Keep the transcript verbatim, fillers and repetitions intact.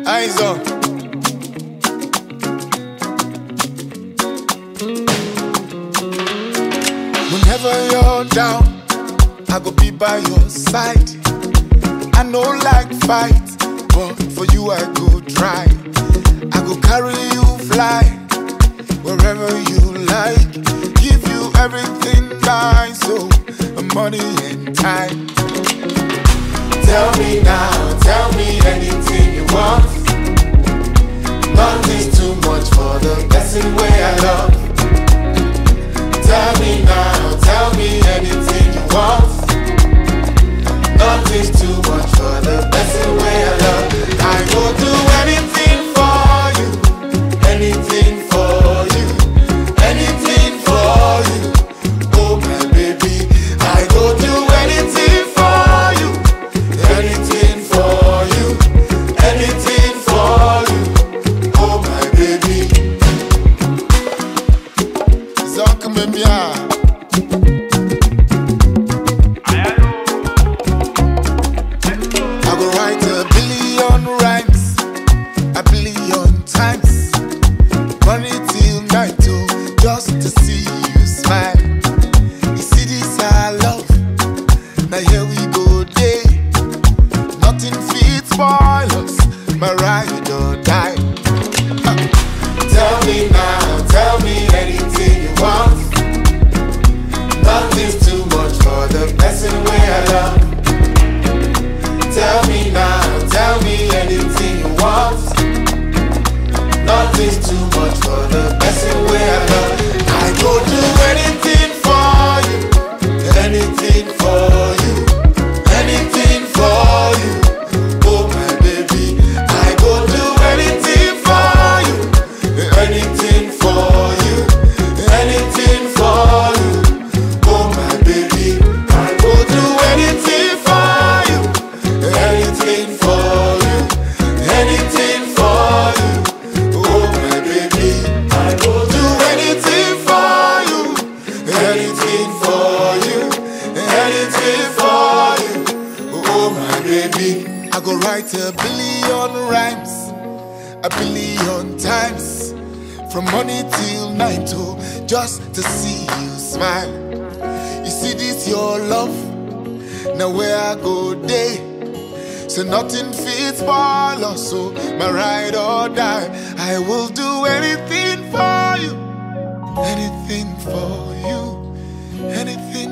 Eyes on. Whenever you're down, I go be by your side. I know like fight, but for you I go try. I go carry you fly wherever you like. Give you everything nice, so money and time. Tell me now, tell me anything you want. Nothing's too much for the blessing way I love. Tell me now, tell me anything you want. Nothing's too much for the blessing way I love. I will do anything for you, anything for you, anything for you. Oh my baby, I will do anything for you, anything for you, anything for you. Oh my baby. Zoka mbia. I go write a billion rhymes, a billion times. Money till night, oh, just to see you smile. You see this I love, now here we go day. Nothing fits spoil us, my ride or die. Tell me now, tell me anything you want. Nothing's too much for the blessing way I love. Tell me now, tell me anything you want. Nothing's too much for the blessing way I love. I go do anything for you, anything for you, anything for you. Oh my baby, I go do anything for you, anything for you, anything for you. Oh my baby, I go do anything for you, anything for you, anything for you. Oh my baby, I go do anything for you, anything for you, anything for you. Oh my baby, I go write a billion rhymes, a billion times. From morning till night, oh, just to see you smile. You see this your love, now where I go day. So nothing fits spoil us, so my ride or die. I will do anything for you, anything for you, anything